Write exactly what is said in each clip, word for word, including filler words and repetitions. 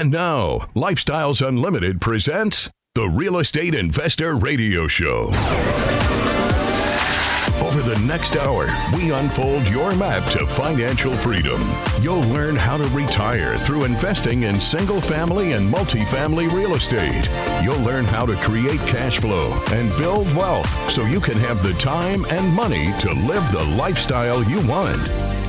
And now, Lifestyles Unlimited presents the Real Estate Investor Radio Show. Over the next hour, we unfold your map to financial freedom. You'll learn how to retire through investing in single-family and multifamily real estate. You'll learn how to create cash flow and build wealth so you can have the time and money to live the lifestyle you want.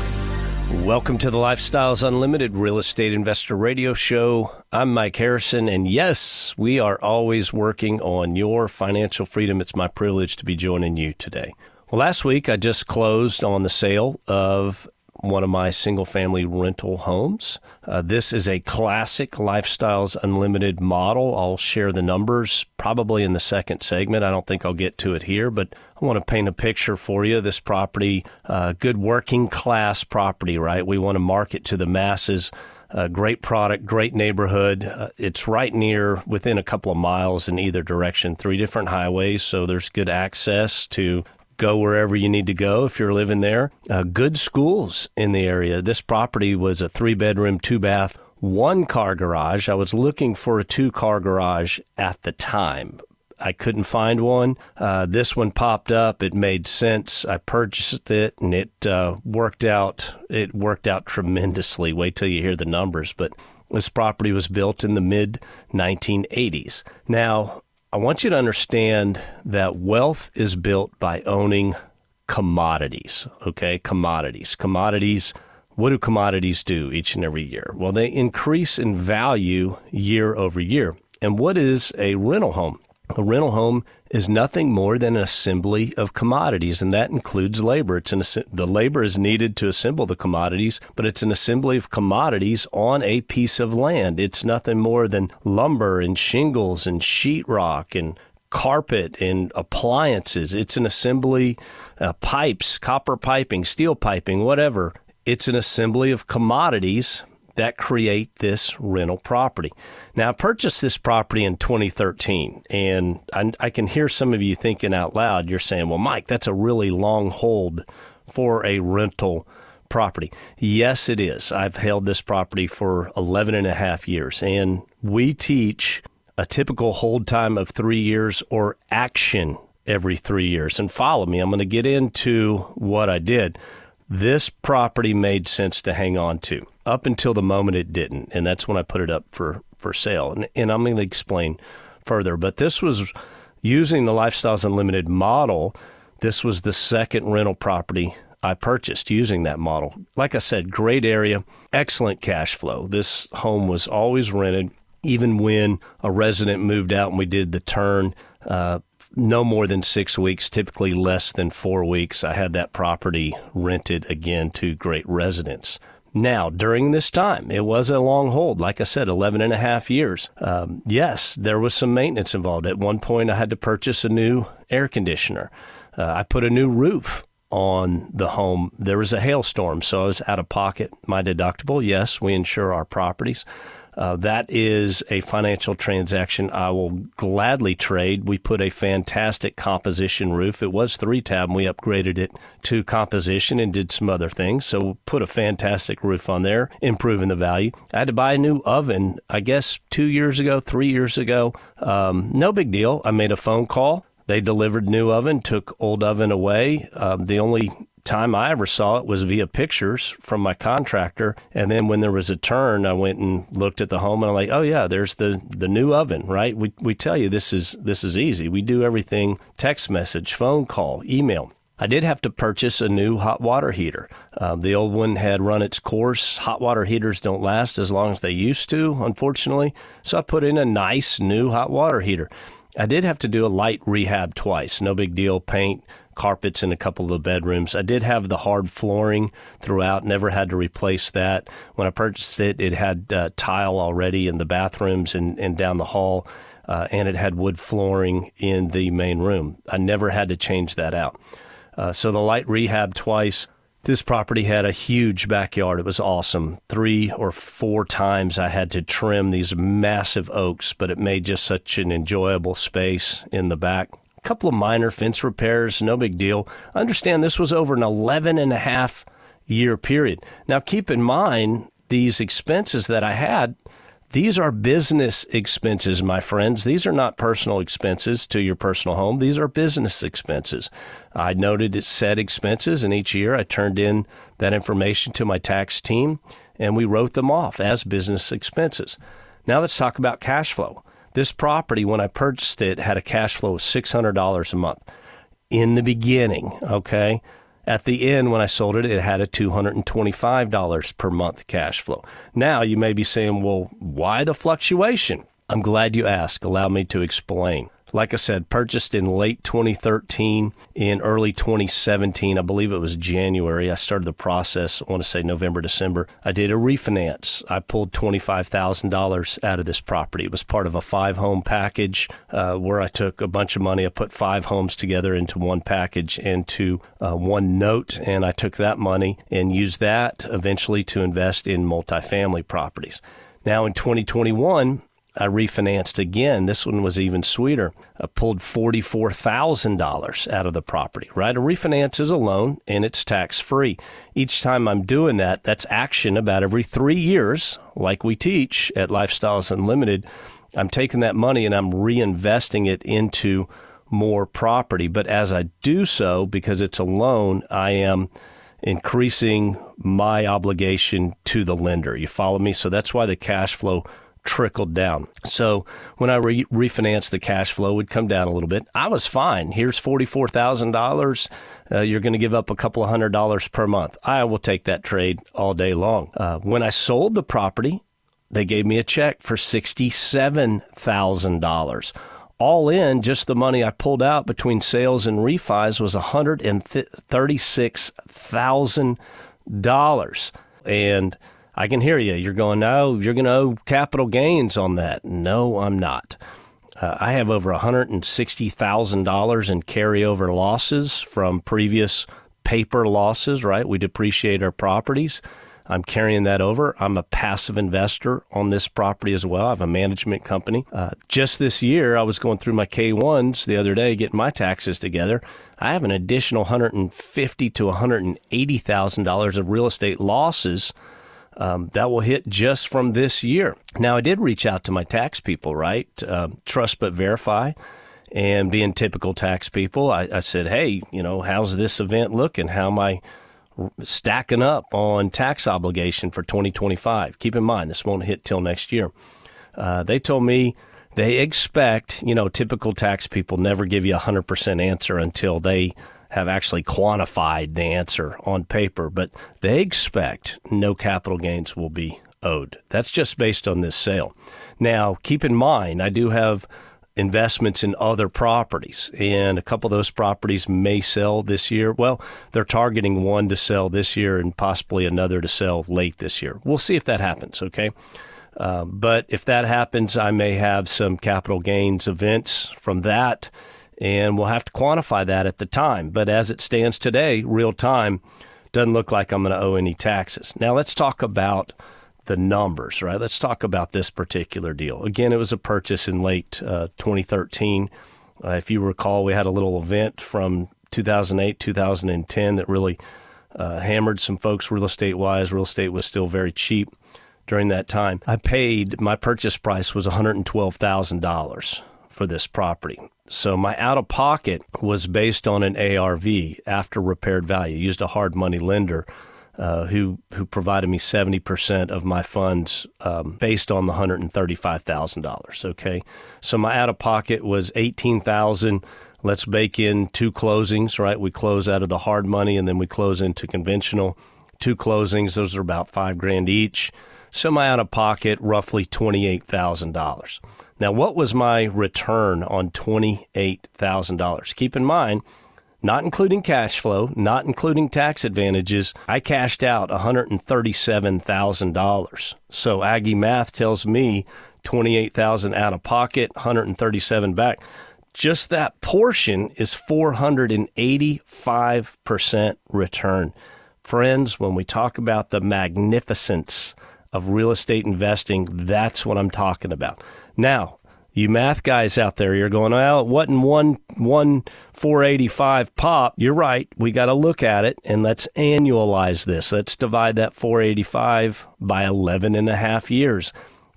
Welcome to the Lifestyles Unlimited Real Estate Investor Radio Show. I'm Mike Harrison, and yes, we are always working on your financial freedom. It's my privilege to be joining you today. Well, last week I just closed on the sale of one of my single-family rental homes. Uh, this is a classic Lifestyles Unlimited model. I'll share the numbers probably in the second segment. I don't think I'll get to it here, but I want to paint a picture for you. This property, uh, good working class property, right? We want to market to the masses. Uh, great product, great neighborhood. Uh, it's right near, within a couple of miles in either direction, three different highways, so there's good access to go wherever you need to go if you're living there. Uh, good schools in the area. This property was a three-bedroom, two-bath, one-car garage. I was looking for a two-car garage at the time. I couldn't find one. Uh, this one popped up. It made sense. I purchased it, and it uh, worked out. It worked out tremendously. Wait till you hear the numbers. But this property was built in the mid nineteen eighties. Now, I want you to understand that wealth is built by owning commodities, okay? Commodities. Commodities, what do commodities do each and every year? Well, they increase in value year over year. And what is a rental home? A rental home is nothing more than an assembly of commodities, and that includes labor. It's an, the labor is needed to assemble the commodities, but it's an assembly of commodities on a piece of land. It's nothing more than lumber and shingles and sheetrock and carpet and appliances. It's an assembly, uh, pipes, copper piping, steel piping, whatever. It's an assembly of commodities that create this rental property. Now, I purchased this property in twenty thirteen, and I, I can hear some of you thinking out loud. You're saying, well, Mike, that's a really long hold for a rental property. Yes, it is. I've held this property for eleven and a half years, and we teach a typical hold time of three years or action every three years. And follow me. I'm going to get into what I did. This property made sense to hang on to up until the moment it didn't, and that's when I put it up for, for sale. And, and I'm going to explain further, but this was using the Lifestyles Unlimited model. This was the second rental property I purchased using that model. Like I said, great area, excellent cash flow. This home was always rented, even when a resident moved out and we did the turn, uh, no more than six weeks, typically less than four weeks. I had that property rented again to great residents. Now, during this time, it was a long hold. Like I said, eleven and a half years. Um, yes, there was some maintenance involved. At one point, I had to purchase a new air conditioner. Uh, I put a new roof on the home. There was a hailstorm, so I was out of pocket. My deductible, yes, we insure our properties. Uh, that is a financial transaction I will gladly trade. We put a fantastic composition roof. It was three-tab, and we upgraded it to composition and did some other things. So we put a fantastic roof on there, improving the value. I had to buy a new oven, I guess, two years ago, three years ago. Um, no big deal. I made a phone call. They delivered new oven, took old oven away. Um, the only time I ever saw it was via pictures from my contractor. And then when there was a turn, I went and looked at the home and I'm like, oh yeah, there's the, the new oven, right? We we tell you this is this is easy. We do everything text message, phone call, email. I did have to purchase a new hot water heater. Um, the old one had run its course. Hot water heaters don't last as long as they used to, unfortunately. So I put in a nice new hot water heater. I did have to do a light rehab twice. No big deal. Paint, carpets in a couple of the bedrooms. I did have the hard flooring throughout, never had to replace that. When I purchased it, it had uh, tile already in the bathrooms and, and down the hall, uh, and it had wood flooring in the main room. I never had to change that out. Uh, so the light rehab twice. This property had a huge backyard. It was awesome. Three or four times I had to trim these massive oaks, but it made just such an enjoyable space in the back. A couple of minor fence repairs, no big deal. Understand this was over an eleven and a half year period. Now keep in mind, these expenses that I had, These are business expenses, my friends. These are not personal expenses to your personal home. These are business expenses. I noted it said expenses, and each year I turned in that information to my tax team, and we wrote them off as business expenses. Now let's talk about cash flow. This property, when I purchased it, had a cash flow of six hundred dollars a month in the beginning, okay? At the end, when I sold it, it had a two hundred twenty-five dollars per month cash flow. Now, you may be saying, well, why the fluctuation? I'm glad you asked. Allow me to explain. Like I said, purchased in late twenty thirteen, in early twenty seventeen, I believe it was January. I started the process, I want to say November, December. I did a refinance. I pulled twenty-five thousand dollars out of this property. It was part of a five-home package uh, where I took a bunch of money. I put five homes together into one package, into uh, one note, and I took that money and used that eventually to invest in multifamily properties. Now, in twenty twenty-one, I refinanced again. This one was even sweeter. I pulled forty-four thousand dollars out of the property, right? A refinance is a loan, and it's tax-free. Each time I'm doing that, that's action about every three years, like we teach at Lifestyles Unlimited. I'm taking that money and I'm reinvesting it into more property. But as I do so, because it's a loan, I am increasing my obligation to the lender. You follow me? So that's why the cash flow trickled down. So when I re- refinanced, the cash flow would come down a little bit. I was fine. Here's forty-four thousand dollars. Uh, you're going to give up a couple of hundred dollars per month. I will take that trade all day long. Uh, when I sold the property, they gave me a check for sixty-seven thousand dollars. All in, just the money I pulled out between sales and refis was one hundred thirty-six thousand dollars. And I can hear you. You're going, no, you're going to owe capital gains on that. No, I'm not. Uh, I have over one hundred sixty thousand dollars in carryover losses from previous paper losses, right? We depreciate our properties. I'm carrying that over. I'm a passive investor on this property as well. I have a management company. Uh, just this year, I was going through my K ones the other day, getting my taxes together. I have an additional one hundred fifty thousand to one hundred eighty thousand dollars of real estate losses Um, that will hit just from this year. Now, I did reach out to my tax people, right? Uh, trust but verify. And being typical tax people, I, I said, hey, you know, how's this event looking? How am I stacking up on tax obligation for twenty twenty-five? Keep in mind, this won't hit till next year. Uh, they told me they expect, you know, typical tax people never give you a one hundred percent answer until they have actually quantified the answer on paper, but they expect no capital gains will be owed. That's just based on this sale. Now, keep in mind, I do have investments in other properties, and a couple of those properties may sell this year. Well, they're targeting one to sell this year and possibly another to sell late this year. We'll see if that happens, okay? Uh, but if that happens, I may have some capital gains events from that, and we'll have to quantify that at the time. But as it stands today, real time, doesn't look like I'm going to owe any taxes. Now, let's talk about the numbers, right? Let's talk about this particular deal. Again, it was a purchase in late uh, twenty thirteen. Uh, if you recall, we had a little event from two thousand eight, two thousand ten that really uh, hammered some folks real estate-wise. Real estate was still very cheap during that time. I paid, my purchase price was one hundred twelve thousand dollars for this property. So my out-of-pocket was based on an A R V, after repaired value. I used a hard money lender uh, who who provided me seventy percent of my funds um, based on the one hundred thirty-five thousand dollars, okay? So my out-of-pocket was eighteen thousand dollars. Let's bake in two closings, right? We close out of the hard money, and then we close into conventional. Two closings, those are about five grand each. So my out-of-pocket, roughly twenty-eight thousand dollars. Now, what was my return on twenty-eight thousand dollars? Keep in mind, not including cash flow, not including tax advantages, I cashed out one hundred thirty-seven thousand dollars. So Aggie math tells me twenty-eight thousand dollars out of pocket, one hundred thirty-seven back. Just that portion is four hundred eighty-five percent return. Friends, when we talk about the magnificence of real estate investing, that's what I'm talking about. Now, you math guys out there, you're going, well, it wasn't one, one four eighty-five pop. You're right. We got to look at it, and let's annualize this. Let's divide that four eighty-five by eleven and a half years.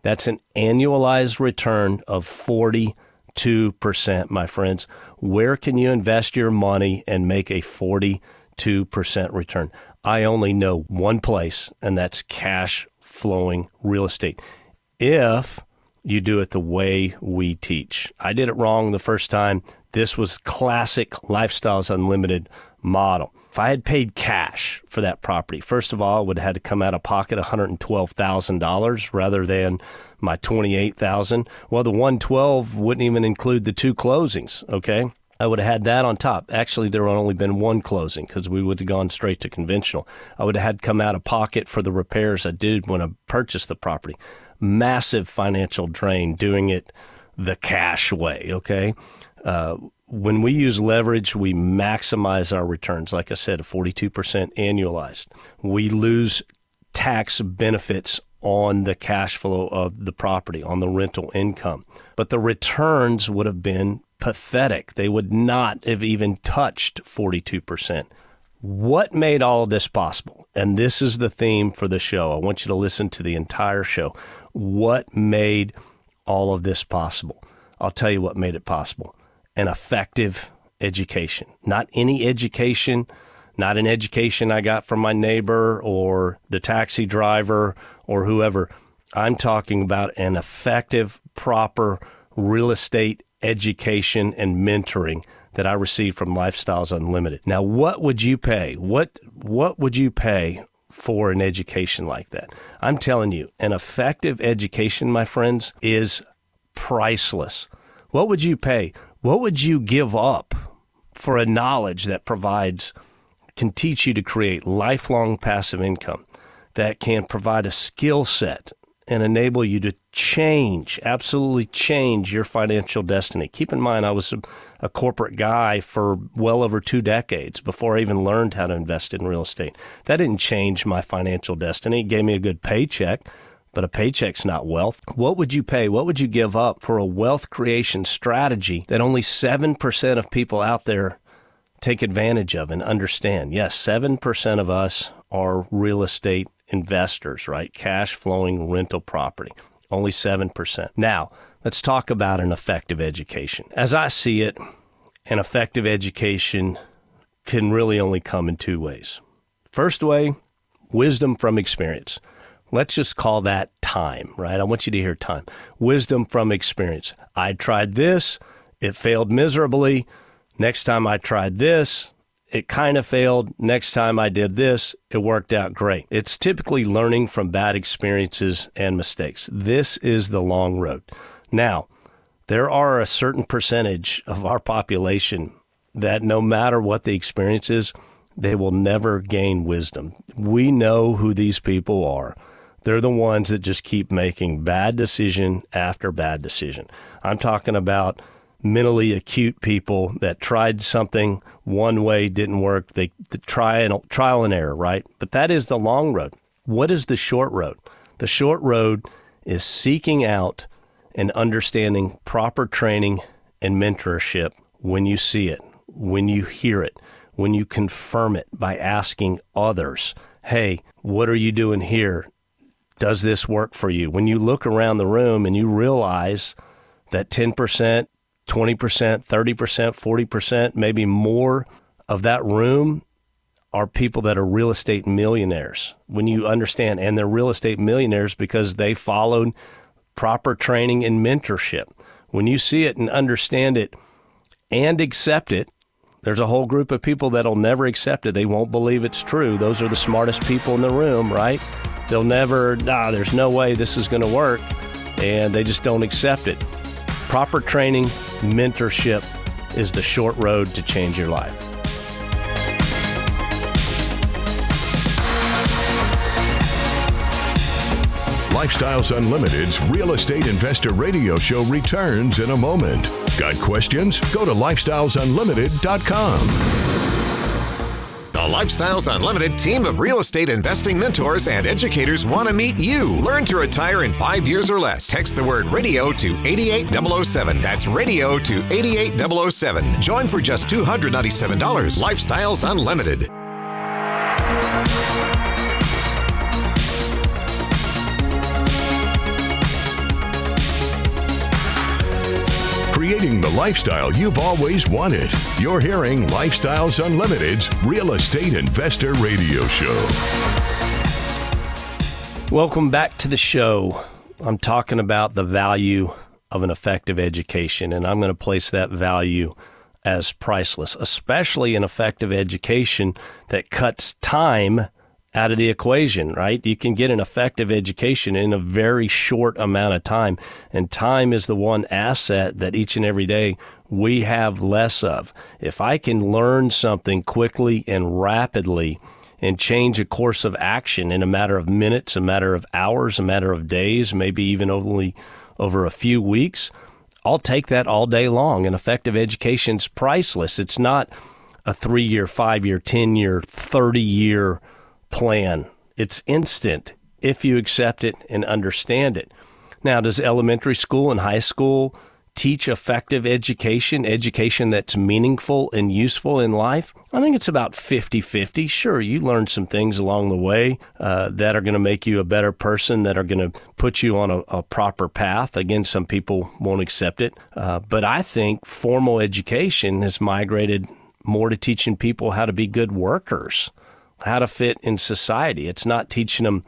That's an annualized return of forty-two percent, my friends. Where can you invest your money and make a forty-two percent return? I only know one place, and that's cash flowing real estate. If you do it the way we teach. I did it wrong the first time. This was classic Lifestyles Unlimited model. If I had paid cash for that property, first of all, I would have had to come out of pocket one hundred twelve thousand dollars rather than my twenty-eight thousand dollars. Well, the one hundred twelve thousand dollars wouldn't even include the two closings, okay? I would have had that on top. Actually, there would have only been one closing because we would have gone straight to conventional. I would have had to come out of pocket for the repairs I did when I purchased the property. Massive financial drain doing it the cash way, okay? Uh, when we use leverage, we maximize our returns. Like I said, forty-two percent annualized. We lose tax benefits on the cash flow of the property, on the rental income. But the returns would have been pathetic. They would not have even touched forty-two percent. What made all of this possible? And this is the theme for the show. I want you to listen to the entire show. What made all of this possible? I'll tell you what made it possible. An effective education. Not any education, not an education I got from my neighbor or the taxi driver or whoever. I'm talking about an effective, proper real estate education and mentoring that I received from Lifestyles Unlimited. Now, what would you pay? What what would you pay for an education like that? I'm telling you, an effective education, my friends, is priceless. What would you pay? What would you give up for a knowledge that provides, can teach you to create lifelong passive income, that can provide a skill set and enable you to change, absolutely change your financial destiny? Keep in mind, I was a, a corporate guy for well over two decades before I even learned how to invest in real estate. That didn't change my financial destiny. It gave me a good paycheck, but a paycheck's not wealth. What would you pay? What would you give up for a wealth creation strategy that only seven percent of people out there take advantage of and understand? Yes, seven percent of us are real estate investors, right? Cash flowing rental property, only seven percent. Now, let's talk about an effective education. As I see it, an effective education can really only come in two ways. First way, wisdom from experience. Let's just call that time, right? I want you to hear time. Wisdom from experience. I tried this, it failed miserably. Next time I tried this, it kind of failed. Next time I did this, it worked out great. It's typically learning from bad experiences and mistakes. This is the long road. Now, there are a certain percentage of our population that no matter what the experience is, they will never gain wisdom. We know who these people are. They're the ones that just keep making bad decision after bad decision. I'm talking about mentally acute people that tried something one way, didn't work. They, they try and trial and error, right? But that is the long road. What is the short road? The short road is seeking out and understanding proper training and mentorship when you see it, when you hear it, when you confirm it by asking others, hey, what are you doing here? Does this work for you? When you look around the room and you realize that ten percent, twenty percent, thirty percent, forty percent, maybe more of that room are people that are real estate millionaires. When you understand, and they're real estate millionaires because they followed proper training and mentorship. When you see it and understand it and accept it, there's a whole group of people that'll never accept it. They won't believe it's true. Those are the smartest people in the room, right? They'll never, nah, there's no way this is going to work, and they just don't accept it. Proper training, mentorship is the short road to change your life. Lifestyles Unlimited's Real Estate Investor Radio Show returns in a moment. Got questions? Go to lifestyles unlimited dot com. The Lifestyles Unlimited team of real estate investing mentors and educators want to meet you. Learn to retire in five years or less. Text the word radio to eight eight zero zero seven. That's radio to eight eight zero zero seven. Join for just two hundred ninety-seven dollars. Lifestyles Unlimited. creating the lifestyle you've always wanted. You're hearing Lifestyles Unlimited's Real Estate Investor Radio Show. Welcome back to the show. I'm talking about the value of an effective education, and I'm going to place that value as priceless, especially an effective education that cuts time out of the equation, right? You can get an effective education in a very short amount of time, and time is the one asset that each and every day we have less of. If I can learn something quickly and rapidly and change a course of action in a matter of minutes, a matter of hours, a matter of days, maybe even only over a few weeks, I'll take that all day long. And effective education's priceless. It's not a three-year, five-year, ten-year, thirty-year plan. It's instant if you accept it and understand it. Now, does elementary school and high school teach effective education, education that's meaningful and useful in life? I think it's about fifty-fifty. Sure, you learn some things along the way uh, that are going to make you a better person, that are going to put you on a, a proper path. Again, some people won't accept it. Uh, but I think formal education has migrated more to teaching people how to be good workers, how to fit in society. It's not teaching them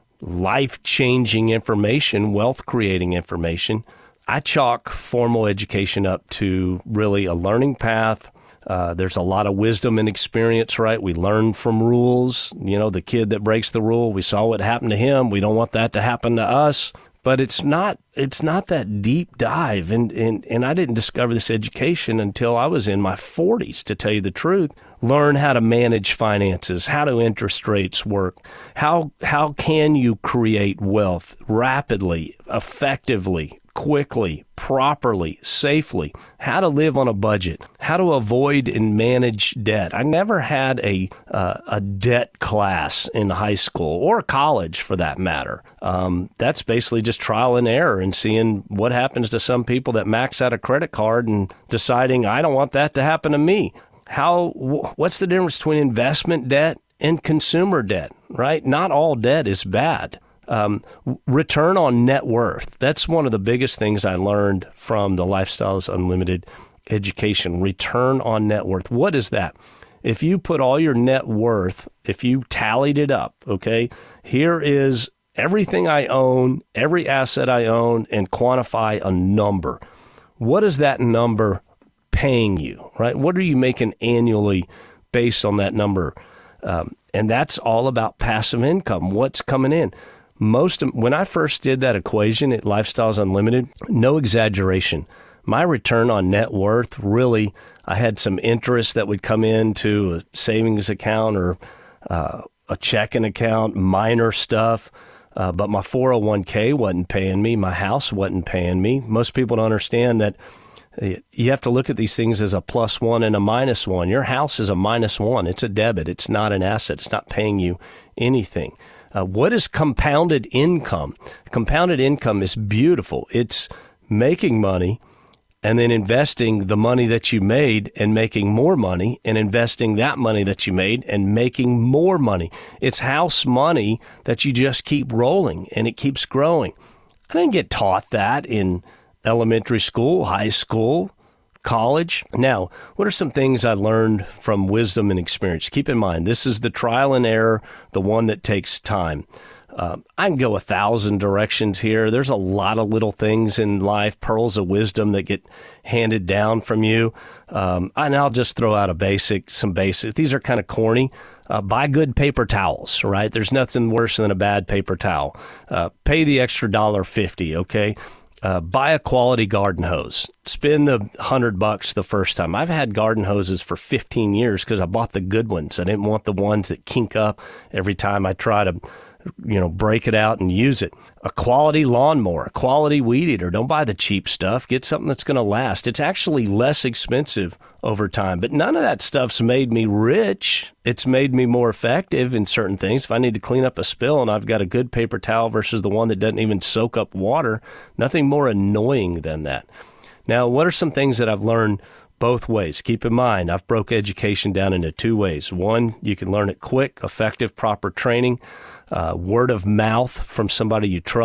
life-changing information, wealth-creating information. I chalk formal education up to really a learning path. Uh, there's a lot of wisdom and experience, right? We learn from rules. You know, the kid that breaks the rule, we saw what happened to him. We don't want that to happen to us. But it's not it's not that deep dive. And, and, and I didn't discover this education until I was in my forties, to tell you the truth. Learn how to manage finances, how do interest rates work, how how can you create wealth rapidly, effectively, quickly, properly, safely, how to live on a budget, how to avoid and manage debt. I never had a uh, a debt class in high school or college for that matter. Um, that's basically just trial and error and seeing what happens to some people that max out a credit card and deciding, I don't want that to happen to me. How? What's the difference between investment debt and consumer debt, right? Not all debt is bad. Um, return on net worth. That's one of the biggest things I learned from the Lifestyles Unlimited education. Return on net worth. What is that? If you put all your net worth, if you tallied it up, okay, here is everything I own, every asset I own, and quantify a number. What is that number paying you, right? What are you making annually based on that number? Um, and that's all about passive income. What's coming in? Most when I first did that equation at Lifestyles Unlimited, no exaggeration, my return on net worth, really, I had some interest that would come into a savings account or uh, a checking account, minor stuff, uh, but my four oh one k wasn't paying me. My house wasn't paying me. Most people don't understand that you have to look at these things as a plus one and a minus one. Your house is a minus one. It's a debit. It's not an asset. It's not paying you anything. Uh, what is compounded income? Compounded income is beautiful. It's making money and then investing the money that you made and making more money and investing that money that you made and making more money. It's house money that you just keep rolling and it keeps growing. I didn't get taught that in elementary school, high school, college. Now, what are some things I learned from wisdom and experience? Keep in mind, this is the trial and error, the one that takes time. Uh, I can go a thousand directions here. There's a lot of little things in life, pearls of wisdom that get handed down from you. Um, and I'll just throw out a basic, some basic. These are kind of corny. Uh, buy good paper towels, right? There's nothing worse than a bad paper towel. Uh, pay the extra one dollar fifty, okay? Uh, buy a quality garden hose. Spend the hundred bucks the first time. I've had garden hoses for fifteen years because I bought the good ones. I didn't want the ones that kink up every time I try to, you know, break it out and use it. A quality lawnmower, a quality weed eater. Don't buy the cheap stuff. Get something that's going to last. It's actually less expensive over time, but none of that stuff's made me rich. It's made me more effective in certain things. If I need to clean up a spill and I've got a good paper towel versus the one that doesn't even soak up water, nothing more annoying than that. Now, what are some things that I've learned both ways? Keep in mind, I've broke education down into two ways. One, you can learn it quick, effective, proper training, uh, word of mouth from somebody you trust.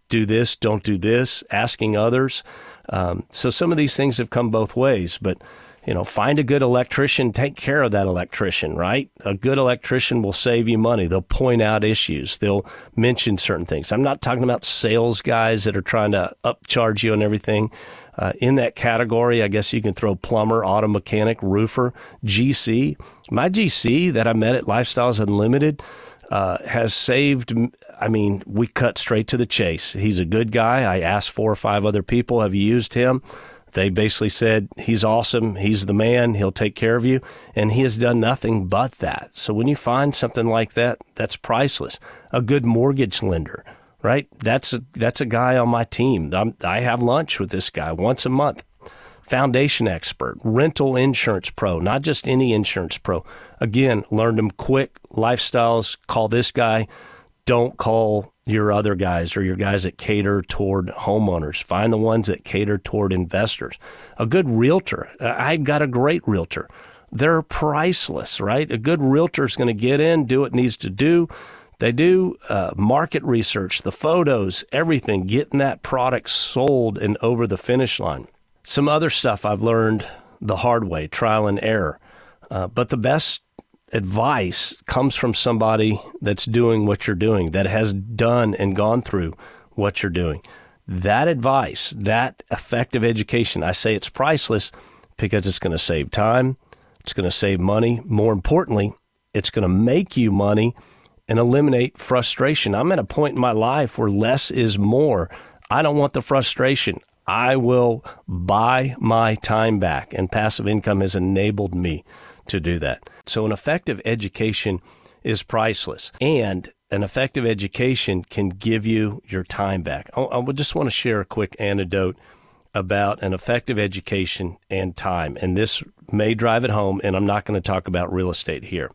do this, don't do this, asking others. Um, so some of these things have come both ways, but you know, find a good electrician, take care of that electrician, right? A good electrician will save you money. They'll point out issues. They'll mention certain things. I'm not talking about sales guys that are trying to upcharge you on everything. Uh, in that category, I guess you can throw plumber, auto mechanic, roofer, G C. My G C that I met at Lifestyles Unlimited uh, has saved, I mean, we cut straight to the chase. He's a good guy. I asked four or five other people, have you used him? They basically said, he's awesome, he's the man, he'll take care of you, and he has done nothing but that. So when you find something like that, that's priceless. A good mortgage lender, right? That's a, that's a guy on my team. I'm, I have lunch with this guy once a month. Foundation expert, rental insurance pro, not just any insurance pro. Again, learned them quick, Lifestyles, call this guy. Don't call your other guys or your guys that cater toward homeowners. Find the ones that cater toward investors. A good realtor. I've got a great realtor. They're priceless, right? A good realtor is going to get in, do what it needs to do. They do uh, market research, the photos, everything, getting that product sold and over the finish line. Some other stuff I've learned the hard way, trial and error. Uh, but the best advice comes from somebody that's doing what you're doing, that has done and gone through what you're doing. That advice, that effective education, I say it's priceless because it's going to save time, it's going to save money. More importantly, it's going to make you money and eliminate frustration. I'm at a point in my life where less is more. I don't want the frustration. I will buy my time back, and passive income has enabled me to do that. So an effective education is priceless, and an effective education can give you your time back. I, I would just want to share a quick anecdote about an effective education and time, and this may drive it home, and I'm not going to talk about real estate here.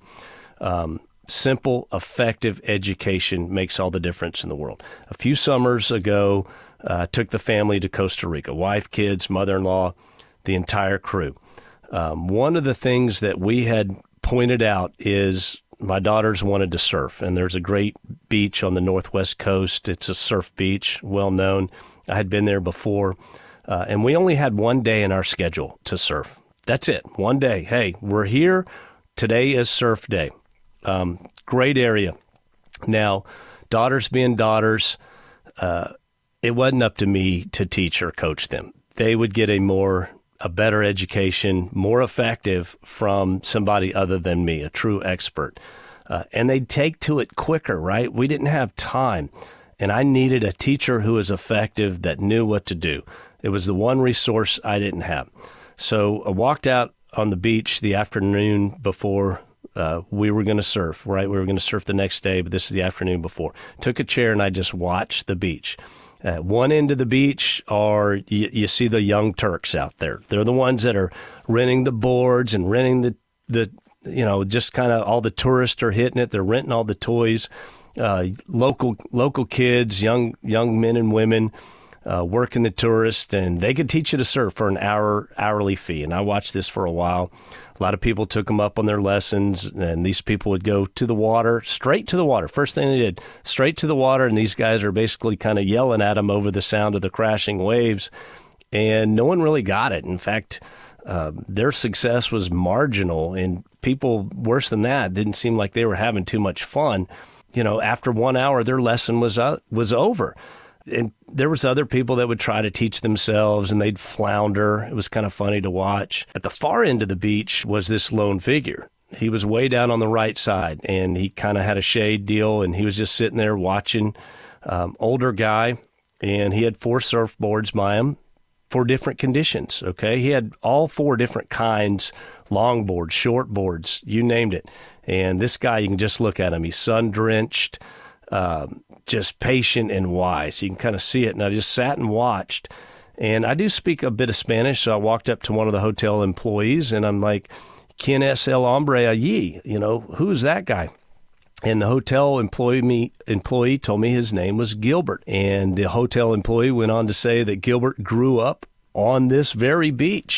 Um, simple, effective education makes all the difference in the world. A few summers ago, I uh, took the family to Costa Rica, wife, kids, mother-in-law, the entire crew. Um, one of the things that we had pointed out is my daughters wanted to surf, and there's a great beach on the northwest coast. It's a surf beach, well known. I had been there before, uh, and we only had one day in our schedule to surf. That's it, one day. Hey, we're here. Today is surf day. Um, great area. Now, daughters being daughters, uh, it wasn't up to me to teach or coach them. They would get a more a better education, more effective from somebody other than me, a true expert. Uh, and they'd take to it quicker, right? We didn't have time. And I needed a teacher who was effective that knew what to do. It was the one resource I didn't have. So I walked out on the beach the afternoon before uh, we were going to surf, right? We were going to surf the next day, but this is the afternoon before. Took a chair and I just watched the beach. At one end of the beach are, you, you see the young Turks out there. They're the ones that are renting the boards and renting the, the you know, just kind of all the tourists are hitting it. They're renting all the toys. Uh, local local kids, young young men and women uh, working the tourists, and they could teach you to surf for an hour hourly fee. And I watched this for a while. A lot of people took them up on their lessons, and these people would go to the water, straight to the water. First thing they did, straight to the water, and these guys are basically kind of yelling at them over the sound of the crashing waves, and no one really got it. In fact, uh, their success was marginal, and people, worse than that, didn't seem like they were having too much fun. You know, after one hour, their lesson was uh, was over. And there was other people that would try to teach themselves, and they'd flounder. It was kind of funny to watch. At the far end of the beach was this lone figure. He was way down on the right side, and he kind of had a shade deal, and he was just sitting there watching. Um, older guy, and he had four surfboards by him for different conditions, okay? He had all four different kinds, longboards, shortboards, you named it. And this guy, you can just look at him. He's sun-drenched, um, just patient and wise. You can kind of see it. And I just sat and watched. And I do speak a bit of Spanish, so I walked up to one of the hotel employees, and I'm like, ¿Quién es el hombre allí? You know, who's that guy? And the hotel employee me, employee told me his name was Gilbert. And the hotel employee went on to say that Gilbert grew up on this very beach.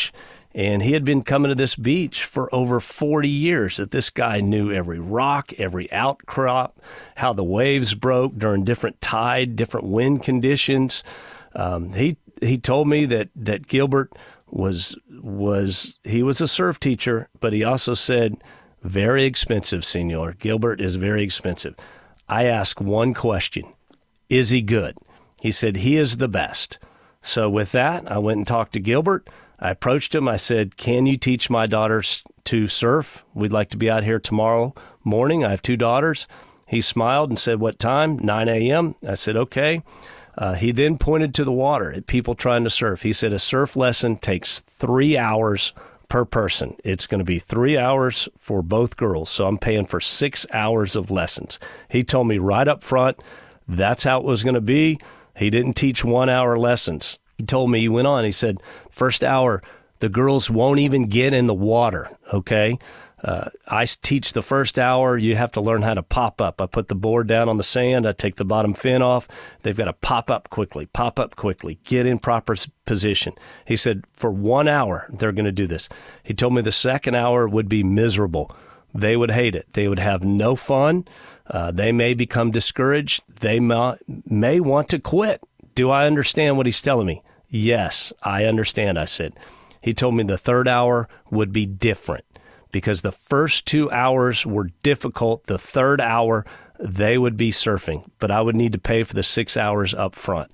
And he had been coming to this beach for over forty years, that this guy knew every rock, every outcrop, how the waves broke during different tide, different wind conditions. Um, he he told me that, that Gilbert was, was he was a surf teacher, but he also said, very expensive, senor. Gilbert is very expensive. I asked one question, is he good? He said, he is the best. So with that, I went and talked to Gilbert. I approached him. I said, can you teach my daughters to surf? We'd like to be out here tomorrow morning. I have two daughters. He smiled and said, what time? nine a.m. I said, okay. Uh, he then pointed to the water at people trying to surf. He said, a surf lesson takes three hours per person. It's going to be three hours for both girls. So I'm paying for six hours of lessons. He told me right up front, that's how it was going to be. He didn't teach one hour lessons. He told me, he went on, he said, first hour, the girls won't even get in the water, okay? Uh, I teach the first hour, you have to learn how to pop up. I put the board down on the sand, I take the bottom fin off. They've got to pop up quickly, pop up quickly, get in proper position. He said, for one hour, they're going to do this. He told me the second hour would be miserable. They would hate it. They would have no fun. Uh, they may become discouraged. They may, may want to quit. Do I understand what he's telling me? Yes, I understand, I said. He told me the third hour would be different because the first two hours were difficult. The third hour, they would be surfing, but I would need to pay for the six hours up front.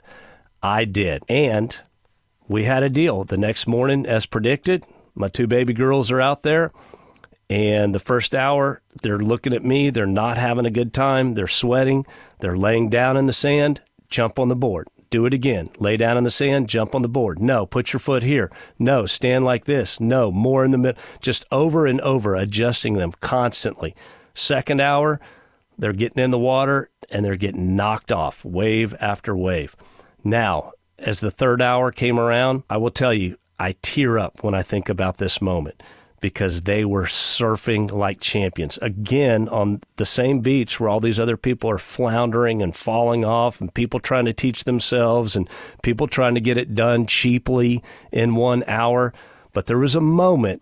I did, and we had a deal. The next morning, as predicted, my two baby girls are out there, and the first hour, they're looking at me. They're not having a good time. They're sweating. They're laying down in the sand. Jump on the board. Do it again. Lay down in the sand, jump on the board. No, put your foot here. No, stand like this. No, more in the middle. Just over and over, adjusting them constantly. Second hour, they're getting in the water and they're getting knocked off, wave after wave. Now, as the third hour came around, I will tell you, I tear up when I think about this moment, because they were surfing like champions. Again, on the same beach where all these other people are floundering and falling off, and people trying to teach themselves and people trying to get it done cheaply in one hour. But there was a moment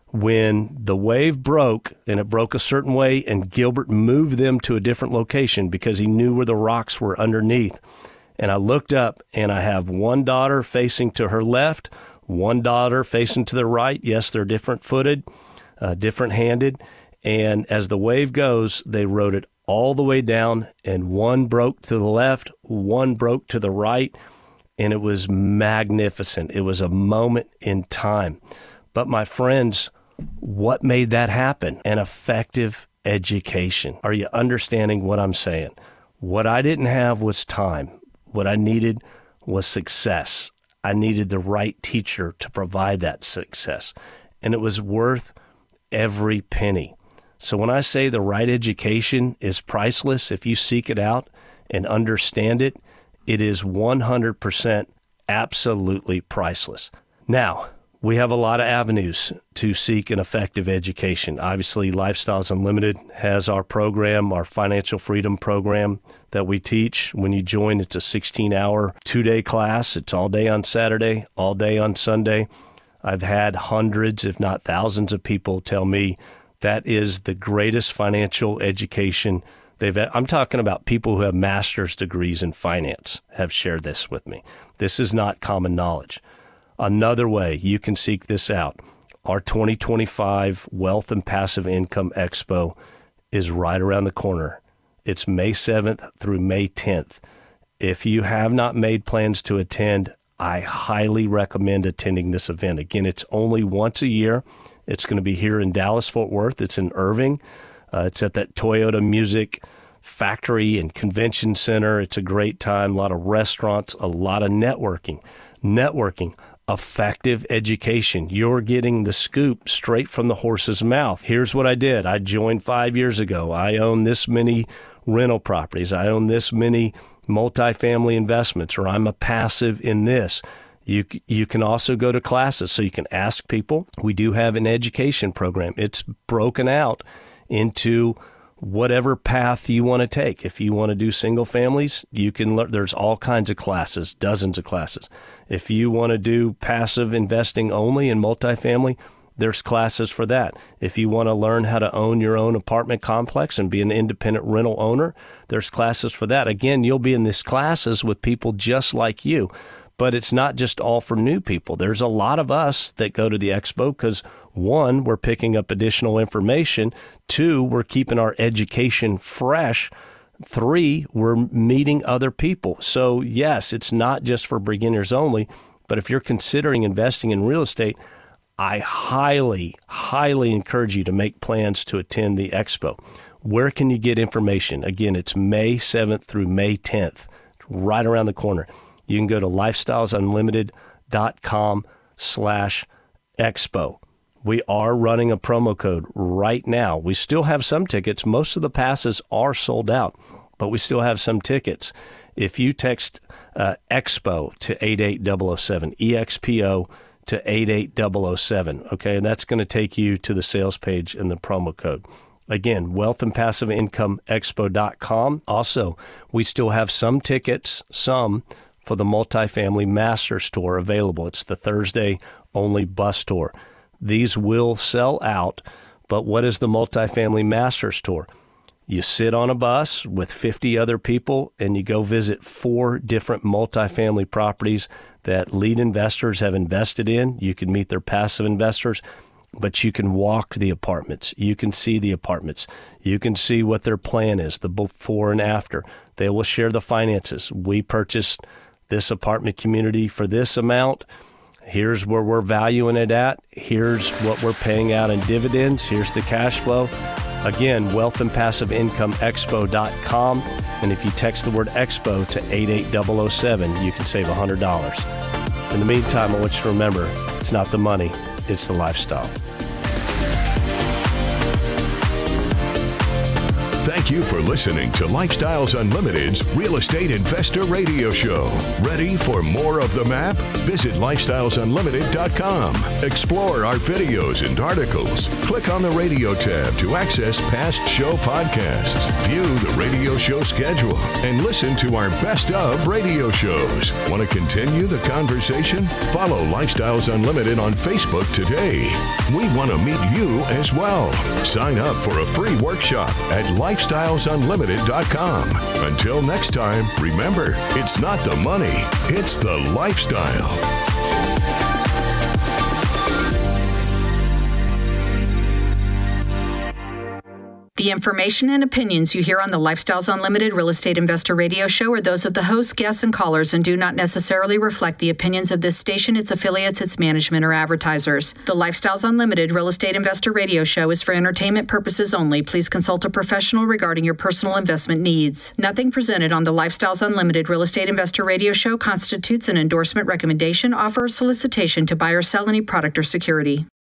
when the wave broke, and it broke a certain way, and Gilbert moved them to a different location because he knew where the rocks were underneath. And I looked up, and I have one daughter facing to her left, one daughter facing to the right. Yes, they're different-footed, uh, different-handed. And as the wave goes, they rode it all the way down, and one broke to the left, one broke to the right, and it was magnificent. It was a moment in time. But my friends, what made that happen? An effective education. Are you understanding what I'm saying? What I didn't have was time. What I needed was success. I needed the right teacher to provide that success, and it was worth every penny. So when I say the right education is priceless, if you seek it out and understand it, it is one hundred percent absolutely priceless. Now, we have a lot of avenues to seek an effective education. Obviously, Lifestyles Unlimited has our program, our Financial Freedom Program that we teach. When you join, it's a sixteen-hour, two-day class. It's all day on Saturday, all day on Sunday. I've had hundreds, if not thousands, of people tell me that is the greatest financial education they've had. I'm talking about people who have master's degrees in finance have shared this with me. This is not common knowledge. Another way you can seek this out, our twenty twenty-five Wealth and Passive Income Expo is right around the corner. It's May seventh through May tenth. If you have not made plans to attend, I highly recommend attending this event. Again, it's only once a year. It's going to be here in Dallas-Fort Worth. It's in Irving. Uh, it's at that Toyota Music Factory and Convention Center. It's a great time. A lot of restaurants, a lot of networking. Networking. Effective education. You're getting the scoop straight from the horse's mouth. Here's what I did. I joined five years ago. I own this many rental properties. I own this many multifamily investments, or I'm a passive in this. You you can also go to classes, so you can ask people. We do have an education program. It's broken out into whatever path you want to take. If you want to do single families, you can learn. There's all kinds of classes, dozens of classes. If you want to do passive investing only in multifamily, there's classes for that. If you want to learn how to own your own apartment complex and be an independent rental owner, there's classes for that. Again, you'll be in these classes with people just like you. But it's not just all for new people. There's a lot of us that go to the expo because, one, we're picking up additional information. Two, we're keeping our education fresh. Three, we're meeting other people. So, yes, it's not just for beginners only. But if you're considering investing in real estate, I highly, highly encourage you to make plans to attend the expo. Where can you get information? Again, it's May seventh through May tenth, right around the corner. You can go to lifestylesunlimited.com slash expo. We are running a promo code right now. We still have some tickets. Most of the passes are sold out, but we still have some tickets. If you text uh, EXPO to eight eight zero zero seven, E X P O to eight eight zero zero seven, okay, and that's going to take you to the sales page and the promo code. Again, wealth and passive income expo dot com. Also, we still have some tickets, some for the Multifamily Masters Tour available. It's the Thursday only bus tour. These will sell out, but what is the Multifamily Masters Tour? You sit on a bus with fifty other people and you go visit four different multifamily properties that lead investors have invested in. You can meet their passive investors, but you can walk the apartments. You can see the apartments. You can see what their plan is, the before and after. They will share the finances. We purchased this apartment community for this amount. Here's where we're valuing it at. Here's what we're paying out in dividends. Here's the cash flow. Again, wealth and passive income expo dot com. And if you text the word expo to eight eight zero zero seven, you can save one hundred dollars. In the meantime, I want you to remember, it's not the money, it's the lifestyle. Thank you for listening to Lifestyles Unlimited's Real Estate Investor Radio Show. Ready for more of the map? Visit lifestyles unlimited dot com. Explore our videos and articles. Click on the radio tab to access past show podcasts. View the radio show schedule and listen to our best of radio shows. Want to continue the conversation? Follow Lifestyles Unlimited on Facebook today. We want to meet you as well. Sign up for a free workshop at lifestyles unlimited dot com. Until next time, remember, it's not the money, it's the lifestyle. The information and opinions you hear on the Lifestyles Unlimited Real Estate Investor Radio Show are those of the hosts, guests, and callers and do not necessarily reflect the opinions of this station, its affiliates, its management, or advertisers. The Lifestyles Unlimited Real Estate Investor Radio Show is for entertainment purposes only. Please consult a professional regarding your personal investment needs. Nothing presented on the Lifestyles Unlimited Real Estate Investor Radio Show constitutes an endorsement, recommendation, offer, or solicitation to buy or sell any product or security.